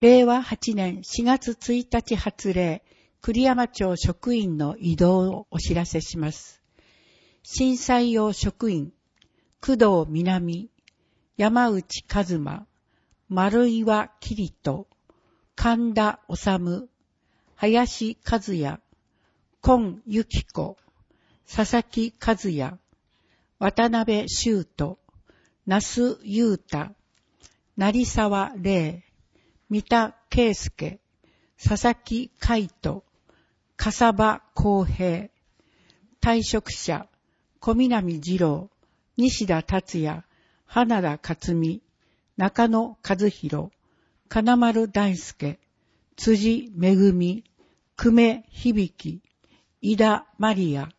令和8年4月1日発令、栗山町職員の異動をお知らせします。震災用職員、工藤南、山内一馬、丸岩桐人、神田治、林和也、今由紀子、佐々木和也、渡辺修斗、那須雄太、成沢玲、三田圭介、佐々木海斗、笠場康平、退職者、小南二郎、西田達也、花田克美、中野和弘、金丸大輔、辻めぐみ、久米響、井田マリア。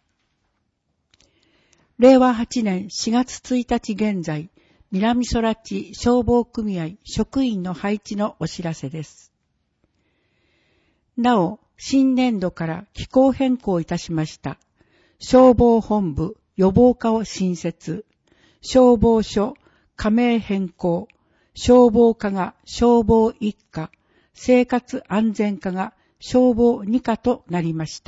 令和8年4月1日現在、南空地消防組合職員の配置のお知らせです。なお、新年度から機構変更いたしました。消防本部予防課を新設。消防署加盟変更。消防課が消防一課、生活安全課が消防二課となりました。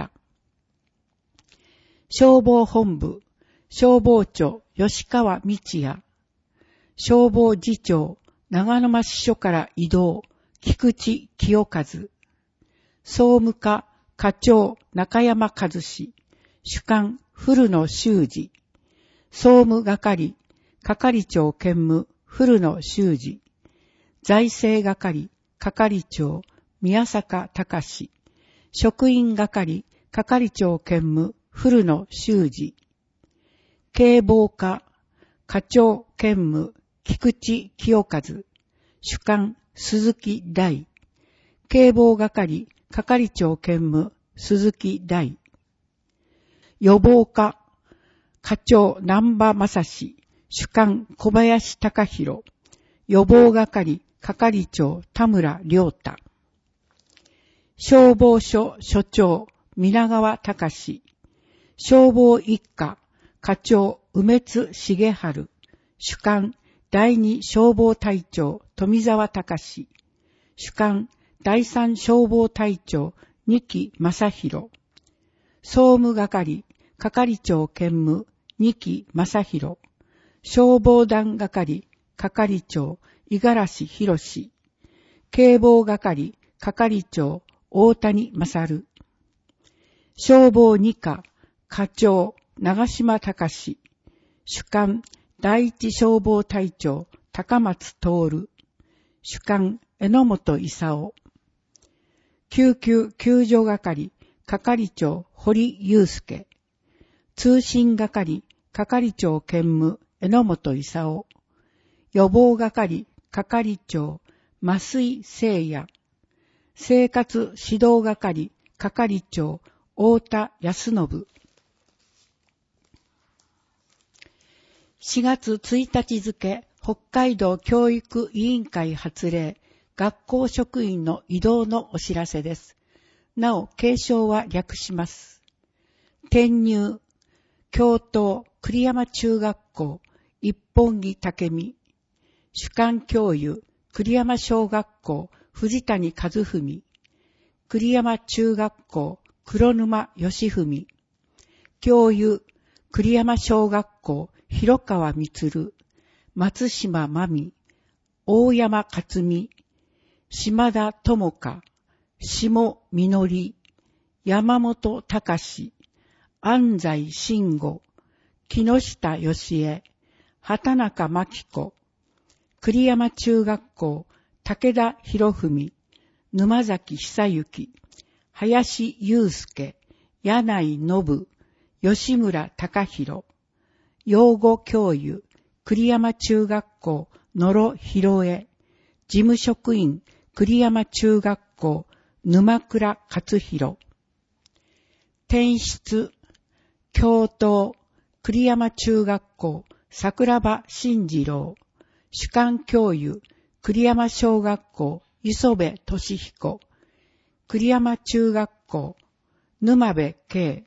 消防本部、消防庁吉川道也。消防次長、長沼支所から異動、菊池清和。総務課、課長、中山和志。主幹、古野修二。総務係、係長兼務、古野修二。財政係、係長、宮坂隆。職員係、係長兼務、古野修二。警防課、課長兼務、菊池清和。主幹、鈴木大。警防係、係長兼務、鈴木大。予防課、課長、南波正史。主幹、小林隆弘。予防係、係長、田村良太。消防署署長、皆川隆。消防一課、課長、梅津重治。主幹、第二消防隊長、富澤隆。主幹、第三消防隊長、二木正弘。総務係、係長兼務、二木正弘。消防団係、係長、五十嵐博史。警防係、係長、大谷勝。消防二課、課長、長島隆。主幹、第一消防隊長、高松徹。主幹、榎本勲。救急救助係、係長、堀祐介。通信係、係長兼務、榎本勲。予防係、係長、増井聖也。生活指導係、係長、太田康信。4月1日付、北海道教育委員会発令、学校職員の異動のお知らせです。なお、継承は略します。転入、教頭、栗山中学校、一本木武美。主幹教諭、栗山小学校、藤谷和文。栗山中学校、黒沼義文。教諭、栗山小学校、広川充。松島真美。大山克美。島田智香。下実。山本隆。安西慎吾。木下義恵。畑中真紀子。栗山中学校、武田博文。沼崎久之。林祐介。柳井信。吉村隆弘。養護教諭、栗山中学校、野呂博恵。事務職員、栗山中学校、沼倉勝弘。転出、教頭、栗山中学校、桜庭慎次郎。主幹教諭、栗山小学校、磯部俊彦。栗山中学校、沼部圭。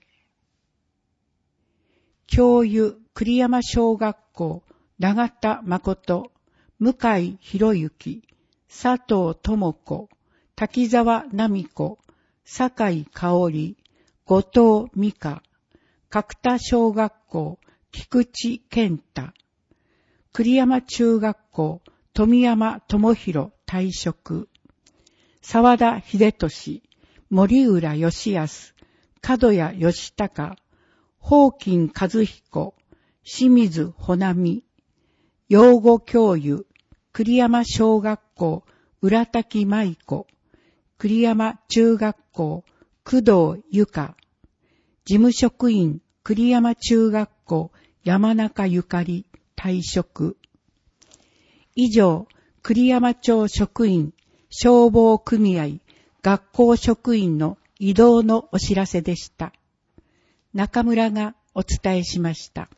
教諭、栗山小学校、永田誠。向井博之。佐藤智子。 滝沢奈美子、酒井香織、後藤美香、角田小学校、菊池健太、栗山中学校、富山智弘退職、沢田秀俊、森浦義康、角谷義孝、宝金和彦、清水穂波、養護教諭、栗山小学校、浦滝舞子、栗山中学校、工藤由香、事務職員、栗山中学校、山中ゆかり、退職。以上、栗山町職員、消防組合、学校職員の異動のお知らせでした。中村がお伝えしました。